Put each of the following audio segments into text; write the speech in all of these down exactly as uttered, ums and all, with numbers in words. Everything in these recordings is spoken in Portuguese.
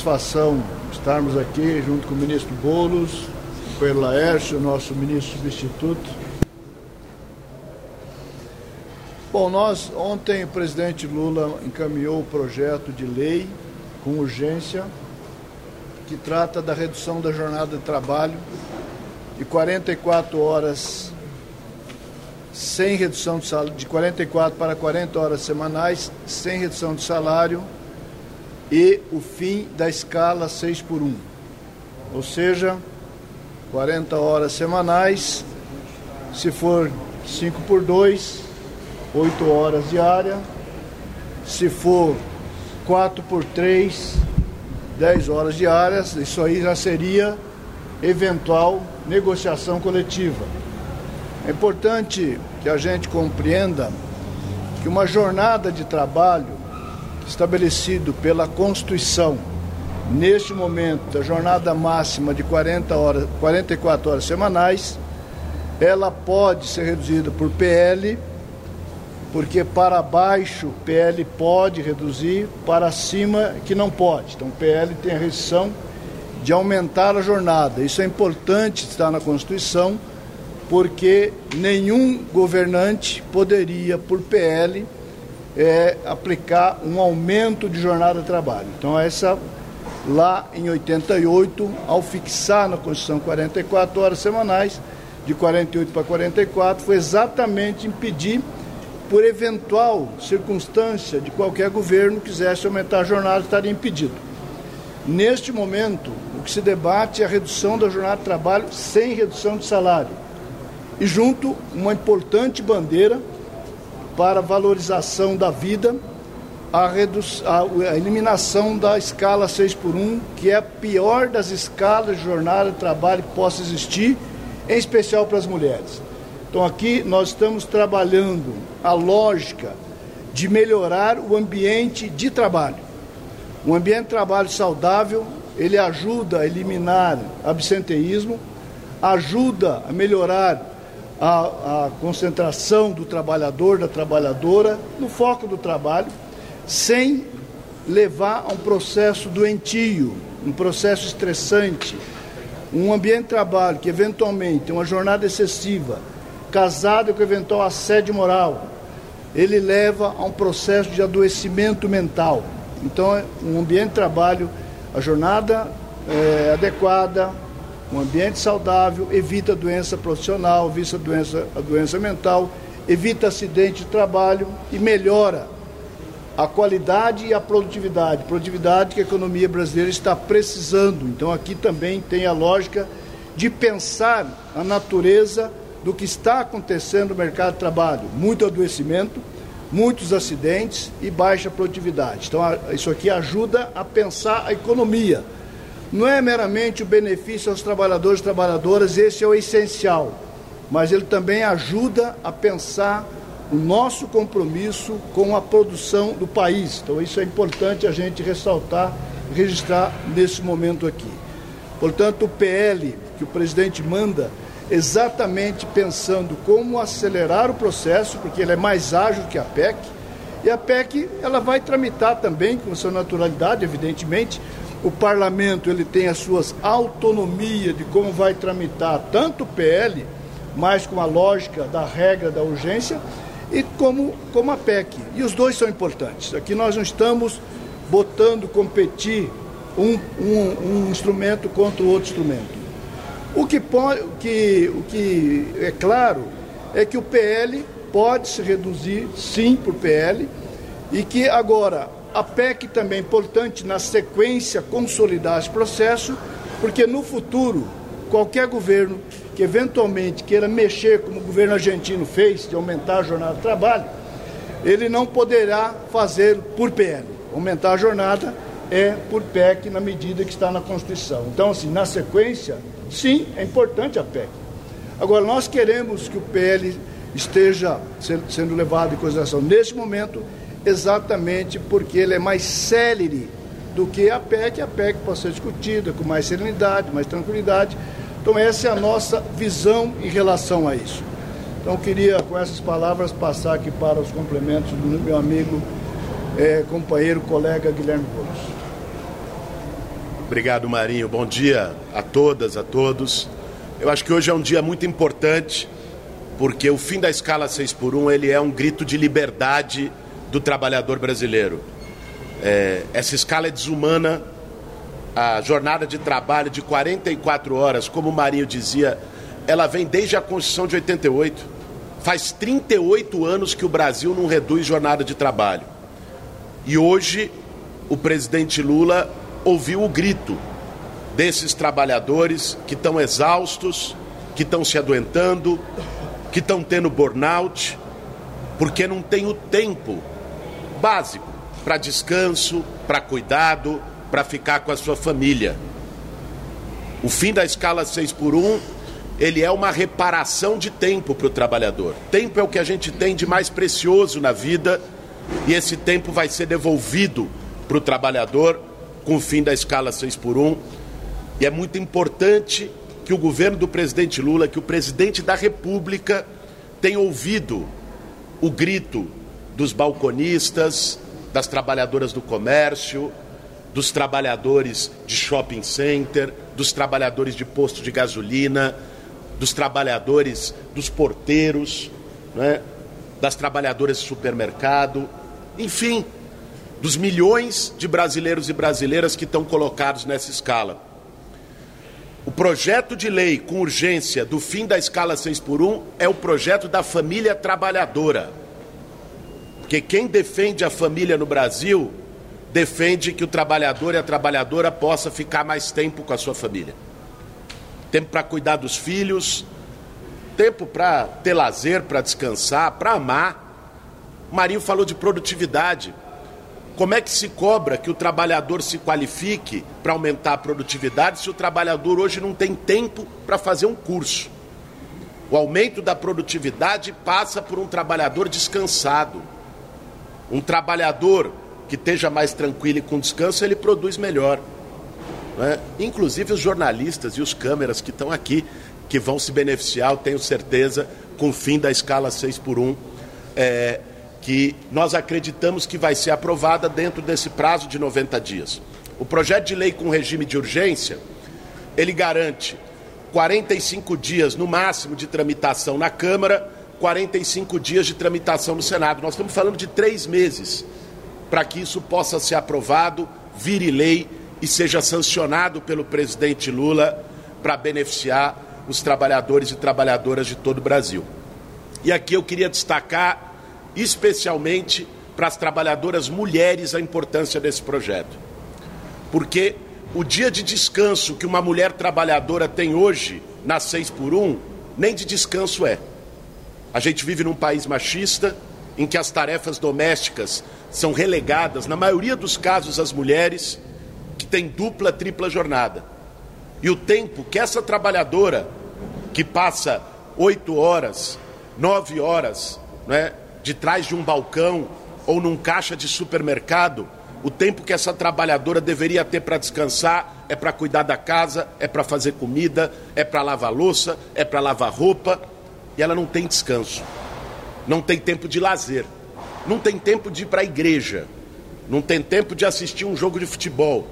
satisfação estarmos aqui junto com o ministro Boulos, com o Laércio, nosso ministro substituto. Bom, nós, ontem o presidente Lula encaminhou o projeto de lei com urgência que trata da redução da jornada de trabalho de quarenta e quatro horas sem redução de salário, de quarenta e quatro para quarenta horas semanais, sem redução de salário, e o fim da escala seis por um. Ou seja, quarenta horas semanais, se for cinco por dois, oito horas diárias, se for quatro por três, dez horas diárias, isso aí já seria eventual negociação coletiva. É importante que a gente compreenda que uma jornada de trabalho estabelecido pela Constituição, neste momento, a jornada máxima de quarenta horas, quarenta e quatro horas semanais, ela pode ser reduzida por P L, porque para baixo P L pode reduzir, para cima que não pode. Então, P L tem a restrição de aumentar a jornada. Isso é importante estar na Constituição, porque nenhum governante poderia, por P L, é, aplicar um aumento de jornada de trabalho. Então, essa, lá em oitenta e oito, ao fixar na Constituição quarenta e quatro horas semanais, de quarenta e oito para quarenta e quatro, foi exatamente impedir, por eventual circunstância de qualquer governo quisesse aumentar a jornada, estaria impedido. Neste momento, o que se debate é a redução da jornada de trabalho sem redução de salário. E junto, uma importante bandeira para a valorização da vida, a, redu... a eliminação da escala seis por um, que é a pior das escalas de jornada de trabalho que possa existir, em especial para as mulheres. Então aqui nós estamos trabalhando a lógica de melhorar o ambiente de trabalho. Um ambiente de trabalho saudável, ele ajuda a eliminar absenteísmo, ajuda a melhorar a, a concentração do trabalhador, da trabalhadora, no foco do trabalho, sem levar a um processo doentio, um processo estressante. Um ambiente de trabalho que eventualmente tem uma jornada excessiva, casado com eventual assédio moral, ele leva a um processo de adoecimento mental. Então, um ambiente de trabalho, a jornada é, adequada, um ambiente saudável, evita a doença profissional, evita a doença, a doença mental, evita acidente de trabalho e melhora a qualidade e a produtividade. Produtividade que a economia brasileira está precisando. Então, aqui também tem a lógica de pensar a natureza do que está acontecendo no mercado de trabalho. Muito adoecimento, muitos acidentes e baixa produtividade. Então, isso aqui ajuda a pensar a economia. Não é meramente o benefício aos trabalhadores e trabalhadoras, esse é o essencial, mas ele também ajuda a pensar o nosso compromisso com a produção do país. Então, isso é importante a gente ressaltar e registrar nesse momento aqui. Portanto, o P L que o presidente manda, exatamente pensando como acelerar o processo, porque ele é mais ágil que a P E C, e a P E C ela vai tramitar também com sua naturalidade, evidentemente. O parlamento ele tem as suas autonomias de como vai tramitar tanto o P L, mas com a lógica da regra da urgência, e como, como a P E C. E os dois são importantes. Aqui nós não estamos botando competir um, um, um instrumento contra o outro instrumento. O que, pode, o, que, o que é claro é que o P L pode se reduzir, sim, por P L, e que agora a P E C também é importante na sequência consolidar esse processo, porque no futuro, qualquer governo que eventualmente queira mexer, como o governo argentino fez, de aumentar a jornada de trabalho, ele não poderá fazer por P L. Aumentar a jornada é por P E C na medida que está na Constituição. Então, assim, na sequência, sim, é importante a P E C. Agora, nós queremos que o P L esteja sendo levado em consideração neste momento, exatamente porque ele é mais célere do que a P E C, a P E C pode ser discutida com mais serenidade, mais tranquilidade. Então, essa é a nossa visão em relação a isso. Então, eu queria, com essas palavras, passar aqui para os complementos do meu amigo, é, companheiro, colega Guilherme Boulos. Obrigado, Marinho. Bom dia a todas, a todos. Eu acho que hoje é um dia muito importante, porque o fim da escala seis por um ele é um grito de liberdade do trabalhador brasileiro. É, essa escala é desumana. A jornada de trabalho de quarenta e quatro horas, como o Marinho dizia, ela vem desde a Constituição de oitenta e oito. Faz trinta e oito anos que o Brasil não reduz jornada de trabalho. E hoje o presidente Lula ouviu o grito desses trabalhadores que estão exaustos, que estão se adoentando, que estão tendo burnout, porque não tem o tempo básico para descanso, para cuidado, para ficar com a sua família. O fim da escala seis por um, ele é uma reparação de tempo para o trabalhador. Tempo é o que a gente tem de mais precioso na vida, e esse tempo vai ser devolvido para o trabalhador com o fim da escala seis por um. E é muito importante que o governo do presidente Lula, que o presidente da República tenha ouvido o grito dos balconistas, das trabalhadoras do comércio, dos trabalhadores de shopping center, dos trabalhadores de posto de gasolina, dos trabalhadores dos porteiros, né, das trabalhadoras de supermercado, enfim, dos milhões de brasileiros e brasileiras que estão colocados nessa escala. O projeto de lei com urgência do fim da escala seis por um é o projeto da família trabalhadora. Porque quem defende a família no Brasil defende que o trabalhador e a trabalhadora possa ficar mais tempo com a sua família. Tempo para cuidar dos filhos, tempo para ter lazer, para descansar, para amar. O Marinho falou de produtividade. Como é que se cobra que o trabalhador se qualifique para aumentar a produtividade se o trabalhador hoje não tem tempo para fazer um curso? O aumento da produtividade passa por um trabalhador descansado. Um trabalhador que esteja mais tranquilo e com descanso, ele produz melhor, né? Inclusive os jornalistas e os câmeras que estão aqui, que vão se beneficiar, eu tenho certeza, com o fim da escala seis por um, é, que nós acreditamos que vai ser aprovada dentro desse prazo de noventa dias. O projeto de lei com regime de urgência, ele garante quarenta e cinco dias no máximo de tramitação na Câmara, quarenta e cinco dias de tramitação no Senado. Nós estamos falando de três meses para que isso possa ser aprovado, vire lei e seja sancionado pelo presidente Lula para beneficiar os trabalhadores e trabalhadoras de todo o Brasil. E aqui eu queria destacar especialmente para as trabalhadoras mulheres a importância desse projeto. Porque o dia de descanso que uma mulher trabalhadora tem hoje, na seis por um, nem de descanso é. A gente vive num país machista, em que as tarefas domésticas são relegadas, na maioria dos casos, às mulheres, que têm dupla, tripla jornada. E o tempo que essa trabalhadora, que passa oito horas, nove horas, né, de trás de um balcão ou num caixa de supermercado, o tempo que essa trabalhadora deveria ter para descansar é para cuidar da casa, é para fazer comida, é para lavar louça, é para lavar roupa, e ela não tem descanso. Não tem tempo de lazer, não tem tempo de ir para a igreja, não tem tempo de assistir um jogo de futebol.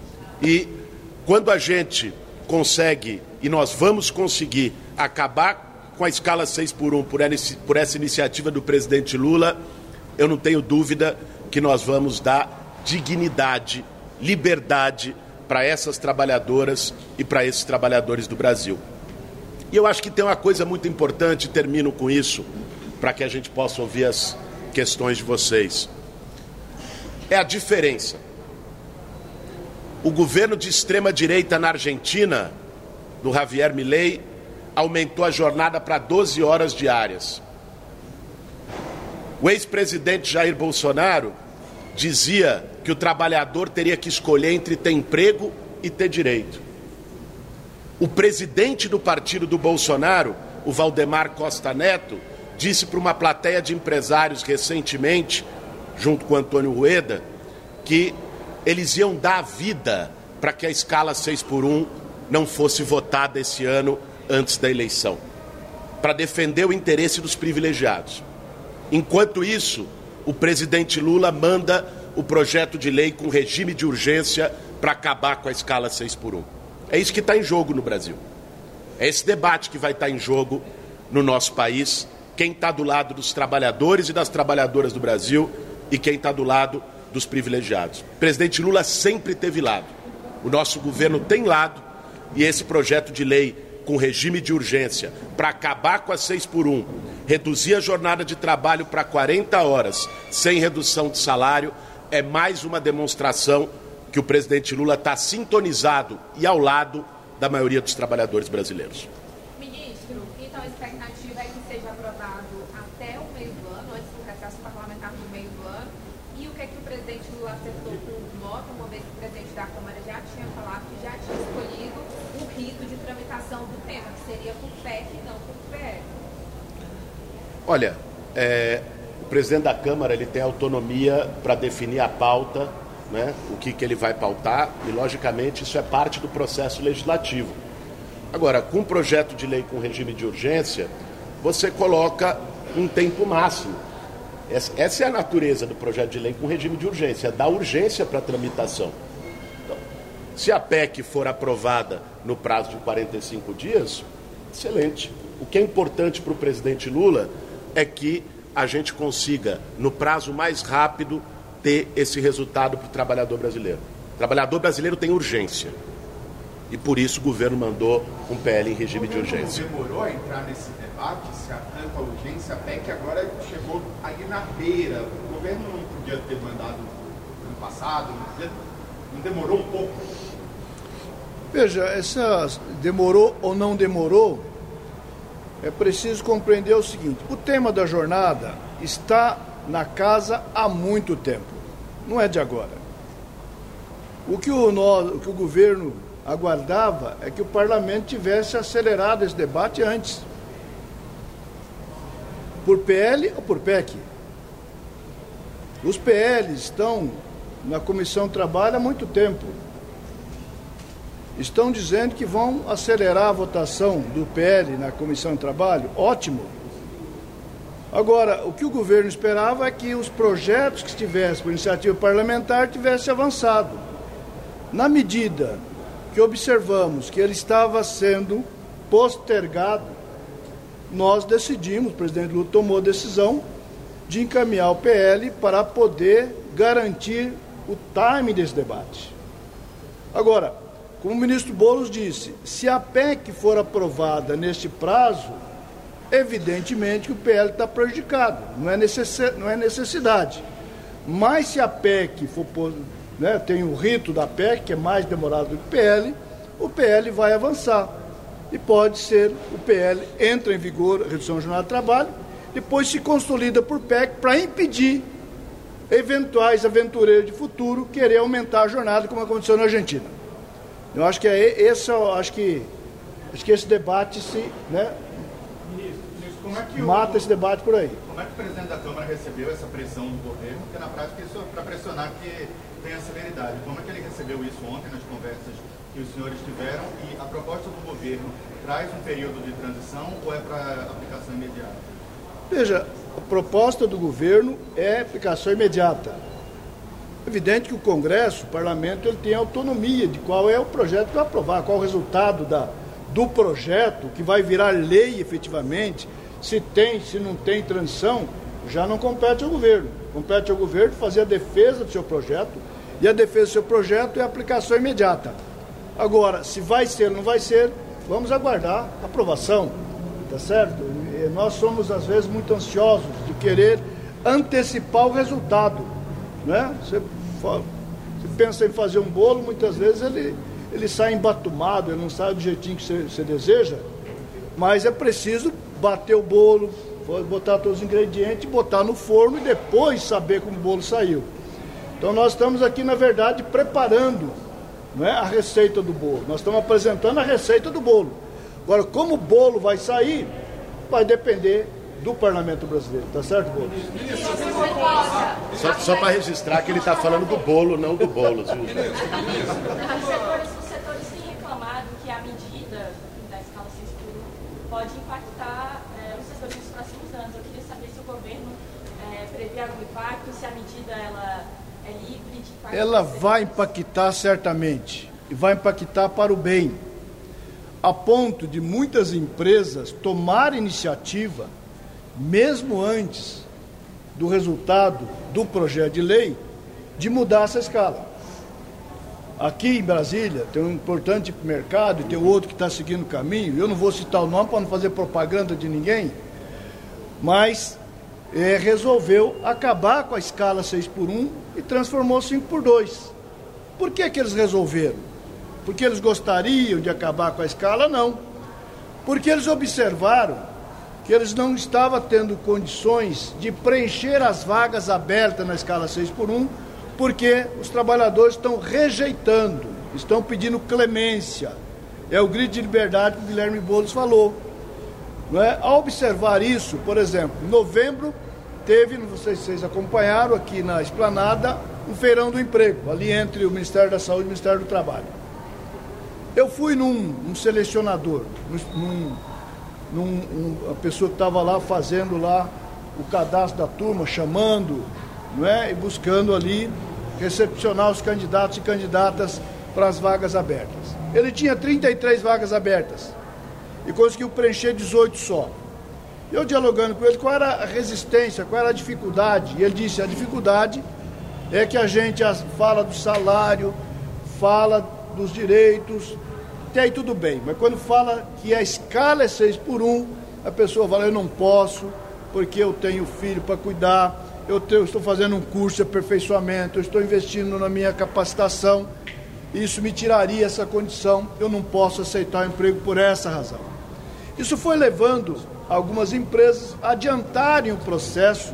E quando a gente consegue, e nós vamos conseguir, acabar com a escala seis por um por essa iniciativa do presidente Lula, eu não tenho dúvida que nós vamos dar dignidade, liberdade para essas trabalhadoras e para esses trabalhadores do Brasil. E eu acho que tem uma coisa muito importante, termino com isso, para que a gente possa ouvir as questões de vocês. É a diferença. O governo de extrema-direita na Argentina, do Javier Milei, aumentou a jornada para doze horas diárias. O ex-presidente Jair Bolsonaro dizia que o trabalhador teria que escolher entre ter emprego e ter direito. O presidente do partido do Bolsonaro, o Valdemar Costa Neto, disse para uma plateia de empresários recentemente, junto com Antônio Rueda, que eles iam dar a vida para que a escala seis por um não fosse votada esse ano antes da eleição, para defender o interesse dos privilegiados. Enquanto isso, o presidente Lula manda o projeto de lei com regime de urgência para acabar com a escala seis por um. É isso que está em jogo no Brasil. É esse debate que vai estar em jogo no nosso país. Quem está do lado dos trabalhadores e das trabalhadoras do Brasil e quem está do lado dos privilegiados. O presidente Lula sempre teve lado. O nosso governo tem lado e esse projeto de lei com regime de urgência para acabar com a seis por um, reduzir a jornada de trabalho para quarenta horas sem redução de salário, é mais uma demonstração que o presidente Lula está sintonizado e ao lado da maioria dos trabalhadores brasileiros. Ministro, então a expectativa é que seja aprovado até o meio do ano, antes do recesso parlamentar do meio do ano. E o que é que o presidente Lula acertou com o Mota, uma vez que o presidente da Câmara já tinha falado que já tinha escolhido o rito de tramitação do tema, que seria por P E C e não por P L? Olha, é, o presidente da Câmara ele tem autonomia para definir a pauta, né, o que, que ele vai pautar, e logicamente isso é parte do processo legislativo. Agora, com um projeto de lei com regime de urgência, você coloca um tempo máximo. Essa é a natureza do projeto de lei com regime de urgência, dá urgência para a tramitação. Então, se a P E C for aprovada no prazo de quarenta e cinco dias, excelente. O que é importante para o presidente Lula é que a gente consiga, no prazo mais rápido, ter esse resultado para o trabalhador brasileiro. O trabalhador brasileiro tem urgência. E por isso o governo mandou um P L em regime de urgência. O governo demorou a entrar nesse debate, se há tanta urgência, a P E C agora chegou aí na beira. O governo não podia ter mandado ano passado, não, podia, não demorou um pouco? Veja, essa demorou ou não demorou, é preciso compreender o seguinte: o tema da jornada está na casa há muito tempo, não é de agora. O que o, nós, o que o governo aguardava é que o parlamento tivesse acelerado esse debate antes, por P L ou por P E C. Os P Ls estão na Comissão de Trabalho há muito tempo. Estão dizendo que vão acelerar a votação do P L na Comissão de Trabalho. Ótimo. Agora, o que o governo esperava é que os projetos que estivessem por iniciativa parlamentar tivessem avançado. Na medida que observamos que ele estava sendo postergado, nós decidimos, o presidente Lula tomou a decisão de encaminhar o P L para poder garantir o time desse debate. Agora, como o ministro Boulos disse, se a P E C for aprovada neste prazo, evidentemente que o P L está prejudicado, não é, necess... não é necessidade. Mas se a P E C for, né, tem o rito da P E C, que é mais demorado do que o P L, o P L vai avançar. E pode ser, o P L entra em vigor, a redução da jornada de trabalho, depois se consolida por P E C para impedir eventuais aventureiros de futuro querer aumentar a jornada, como aconteceu na Argentina. Eu acho que é esse, eu acho que, acho que esse debate se, né, Ministro, ministro, como é que mata o, esse debate por aí. Como é que o presidente da Câmara recebeu essa pressão do governo? Porque na prática isso é para pressionar que tenha celeridade. Como é que ele recebeu isso ontem nas conversas que os senhores tiveram? E a proposta do governo traz um período de transição ou é para aplicação imediata? Veja, a proposta do governo é aplicação imediata. É evidente que o Congresso, o Parlamento, ele tem autonomia de qual é o projeto que vai aprovar, qual é o resultado da, do projeto que vai virar lei efetivamente, se tem, se não tem transição, já não compete ao governo. Compete ao governo fazer a defesa do seu projeto, e a defesa do seu projeto é a aplicação imediata. Agora, se vai ser ou não vai ser, vamos aguardar a aprovação, tá certo? E nós somos, às vezes, muito ansiosos de querer antecipar o resultado, né? Você, você pensa em fazer um bolo, muitas vezes ele, ele sai embatumado, ele não sai do jeitinho que você, você deseja, mas é preciso bater o bolo, botar todos os ingredientes, botar no forno e depois saber como o bolo saiu. Então nós estamos aqui, na verdade, preparando, não é, a receita do bolo. Nós estamos apresentando a receita do bolo. Agora, como o bolo vai sair, vai depender do Parlamento brasileiro. Tá certo, Boulos? Só, só para registrar que ele está falando do bolo, não do bolo. Viu? Os setores, os setores têm reclamado que a medida da escala seis por um pode impactar é, os setores nos próximos anos. Eu queria saber se o governo é, prevê algum impacto, se a medida ela é livre ela vai impactar certamente, e vai impactar para o bem, a ponto de muitas empresas tomarem iniciativa, mesmo antes do resultado do projeto de lei, de mudar essa escala. Aqui em Brasília tem um importante mercado e tem outro que está seguindo o caminho, eu não vou citar o nome para não fazer propaganda de ninguém, mas é, resolveu acabar com a escala seis por um e transformou cinco por dois. Por que que eles resolveram? Porque eles gostariam de acabar com a escala? Não. Porque eles observaram que eles não estavam tendo condições de preencher as vagas abertas na escala seis por um, porque os trabalhadores estão rejeitando, estão pedindo clemência. É o grito de liberdade que o Guilherme Boulos falou. Não é? Ao observar isso, por exemplo, em novembro teve, não sei se vocês acompanharam, aqui na Esplanada, um feirão do emprego, ali entre o Ministério da Saúde e o Ministério do Trabalho. Eu fui num, num selecionador, num, num, uma pessoa que estava lá fazendo lá o cadastro da turma, chamando, não é? E buscando ali recepcionar os candidatos e candidatas para as vagas abertas. Ele tinha trinta e três vagas abertas e conseguiu preencher dezoito só. Eu dialogando com ele, qual era a resistência, qual era a dificuldade? E ele disse, a dificuldade é que a gente fala do salário, fala dos direitos, até aí tudo bem, mas quando fala que a escala é seis por um, a pessoa fala, eu não posso, porque eu tenho filho para cuidar, eu, tenho, eu estou fazendo um curso de aperfeiçoamento, eu estou investindo na minha capacitação, isso me tiraria essa condição, eu não posso aceitar o emprego por essa razão. Isso foi levando algumas empresas a adiantarem o processo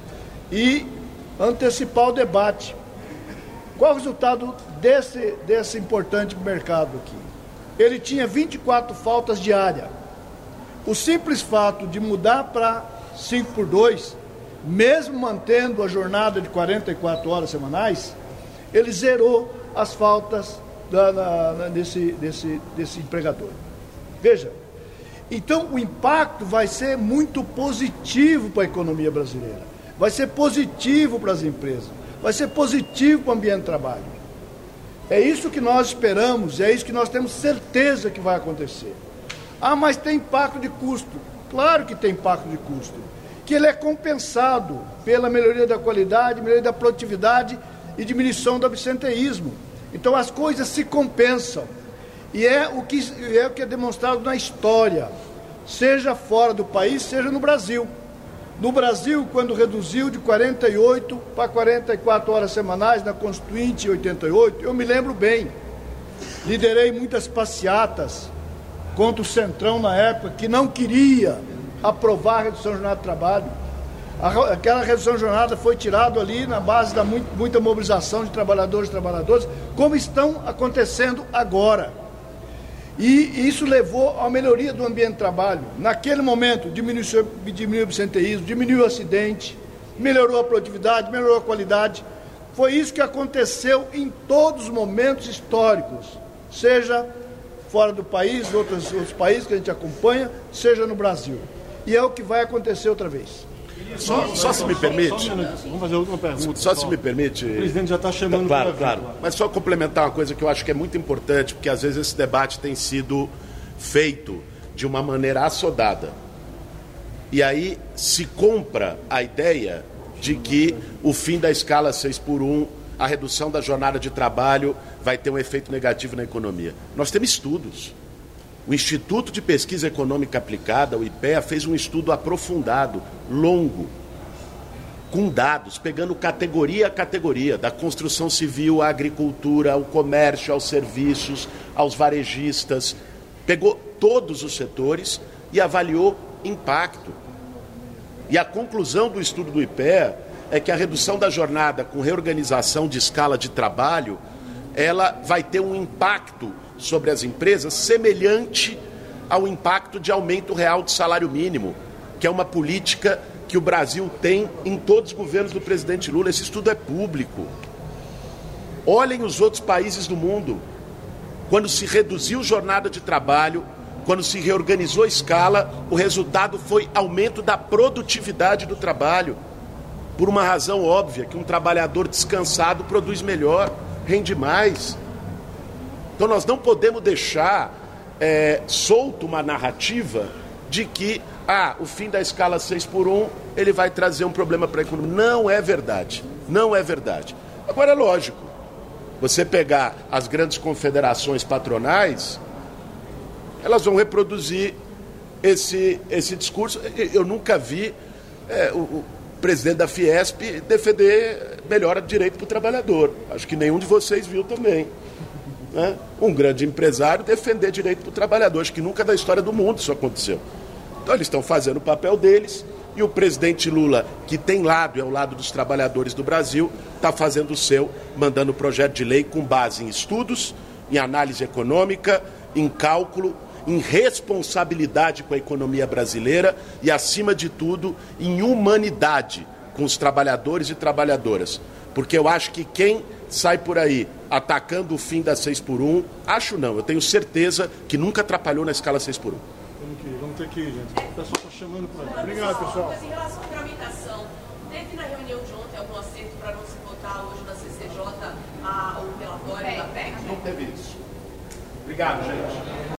e antecipar o debate. Qual o resultado desse, desse importante mercado aqui? Ele tinha vinte e quatro faltas diárias. O simples fato de mudar para cinco por dois, mesmo mantendo a jornada de quarenta e quatro horas semanais, ele zerou as faltas da, na, na, desse, desse, desse empregador. Veja, então o impacto vai ser muito positivo para a economia brasileira, vai ser positivo para as empresas, vai ser positivo para o ambiente de trabalho. É isso que nós esperamos, é isso que nós temos certeza que vai acontecer. Ah, mas tem impacto de custo. Claro que tem impacto de custo, que ele é compensado pela melhoria da qualidade, melhoria da produtividade e diminuição do absenteísmo. Então as coisas se compensam. E é o que é, o que é demonstrado na história, seja fora do país, seja no Brasil. No Brasil, quando reduziu de quarenta e oito para quarenta e quatro horas semanais na Constituinte em oitenta e oito, eu me lembro bem. Liderei muitas passeatas contra o Centrão na época, que não queria aprovar a redução de jornada de trabalho. Aquela redução de jornada foi tirada ali na base da muito, muita mobilização de trabalhadores e trabalhadoras, como estão acontecendo agora. E isso levou à melhoria do ambiente de trabalho. Naquele momento, diminuiu, diminuiu o absenteísmo, diminuiu o acidente, melhorou a produtividade, melhorou a qualidade. Foi isso que aconteceu em todos os momentos históricos, seja fora do país, outros, outros países que a gente acompanha, seja no Brasil. E é o que vai acontecer outra vez. Só, só se me permite. Só um Vamos fazer a última pergunta. Só se me permite. O presidente já está chamando. Claro, claro. Mas só complementar uma coisa que eu acho que é muito importante, porque às vezes esse debate tem sido feito de uma maneira assodada. E aí se compra a ideia de que o fim da escala seis por um, a redução da jornada de trabalho, vai ter um efeito negativo na economia. Nós temos estudos. O Instituto de Pesquisa Econômica Aplicada, o I P E A, fez um estudo aprofundado, longo, com dados, pegando categoria a categoria, da construção civil à agricultura, ao comércio, aos serviços, aos varejistas. Pegou todos os setores e avaliou impacto. E a conclusão do estudo do I P E A é que a redução da jornada com reorganização de escala de trabalho, ela vai ter um impacto sobre as empresas semelhante ao impacto de aumento real do salário mínimo, que é uma política que o Brasil tem em todos os governos do presidente Lula. Esse estudo é público. Olhem os outros países do mundo. Quando se reduziu jornada de trabalho, quando se reorganizou a escala, o resultado foi aumento da produtividade do trabalho. por uma razão óbvia, que um trabalhador descansado produz melhor, rende mais. Então nós não podemos deixar é, solto uma narrativa de que ah, o fim da escala seis por um ele vai trazer um problema para a economia. Não é verdade, não é verdade. Agora é lógico, você pegar as grandes confederações patronais, elas vão reproduzir esse, esse discurso. Eu nunca vi é, o, o presidente da Fiesp defender melhor direito para o trabalhador. Acho que nenhum de vocês viu também. Né? Um grande empresário defender direito para o trabalhador. Acho que nunca na história do mundo isso aconteceu. Então eles estão fazendo o papel deles e o presidente Lula, que tem lado e é o lado dos trabalhadores do Brasil, está fazendo o seu, mandando o projeto de lei com base em estudos, em análise econômica, em cálculo, em responsabilidade com a economia brasileira e, acima de tudo, em humanidade com os trabalhadores e trabalhadoras. Porque eu acho que quem sai por aí atacando o fim da seis por um, acho não, eu tenho certeza que nunca atrapalhou na escala seis por um. Vamos aqui, vamos ter que ir, gente. O pessoal está chamando para aí. Obrigado, pessoal. Mas em relação à tramitação, teve na reunião de ontem algum acerto para não se votar hoje na C C J a, o relatório da P E C? Não teve isso. Obrigado, gente.